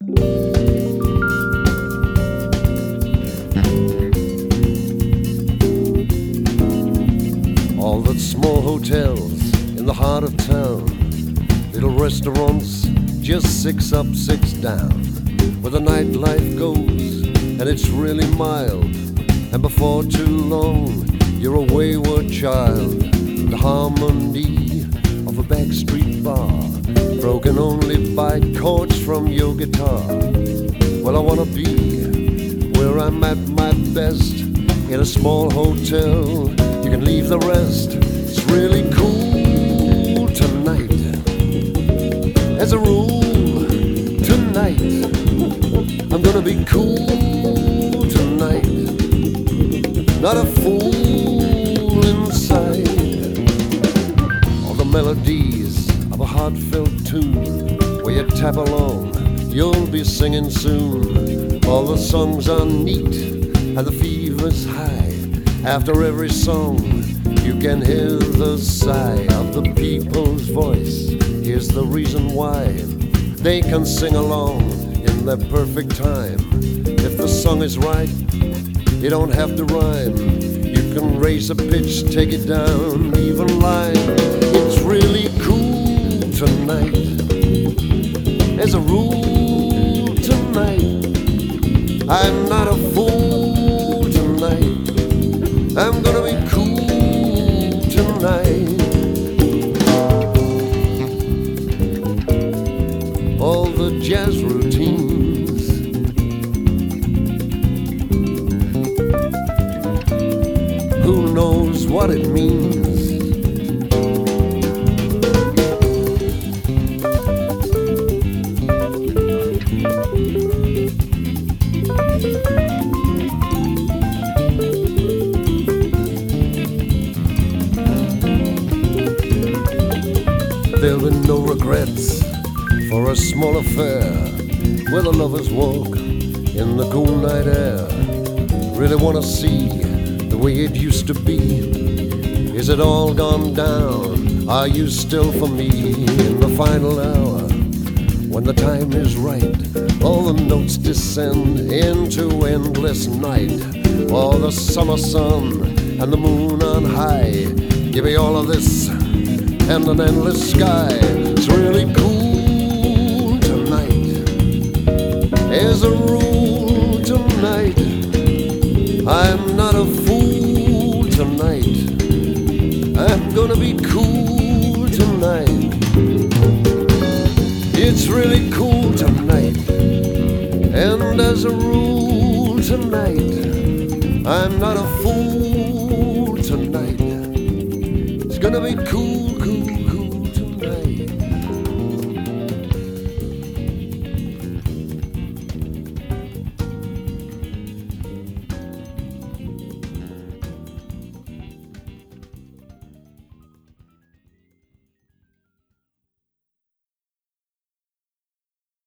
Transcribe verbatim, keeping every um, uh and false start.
All the small hotels in the heart of town, little restaurants just six up, six down, where the nightlife goes and it's really mild. And before too long, you're a wayward child. The harmony of a backstreet bar, broken only by chords from your guitar. Well, I wanna be where I'm at my best, in a small hotel. You can leave the rest. It's really cool tonight. As a rule, tonight I'm gonna be cool tonight. Not a fool inside. All the melodies of a heartfelt tune, where you tap along, you'll be singing soon. All the songs are neat and the fever's high. After every song, you can hear the sigh of the people's voice. Here's the reason why they can sing along in their perfect time. If the song is right, you don't have to rhyme. You can raise a pitch, take it down, leave a line. It's really cool tonight. As a rule tonight, I'm not a fool tonight. I'm gonna be cool tonight. All the jazz routines, who knows what it means? There'll be no regrets for a small affair, where the lovers walk in the cool night air. Really wanna see the way it used to be. Is it all gone down? Are you still for me in the final hour? When the time is right, all the notes descend into endless night. All the summer sun and the moon on high. Give me all of this and an endless sky. It's really cool tonight. As a rule tonight, I'm not a fool tonight. I'm gonna be cool tonight. It's really cool tonight. And as a rule tonight, I'm not a fool tonight. It's gonna be cool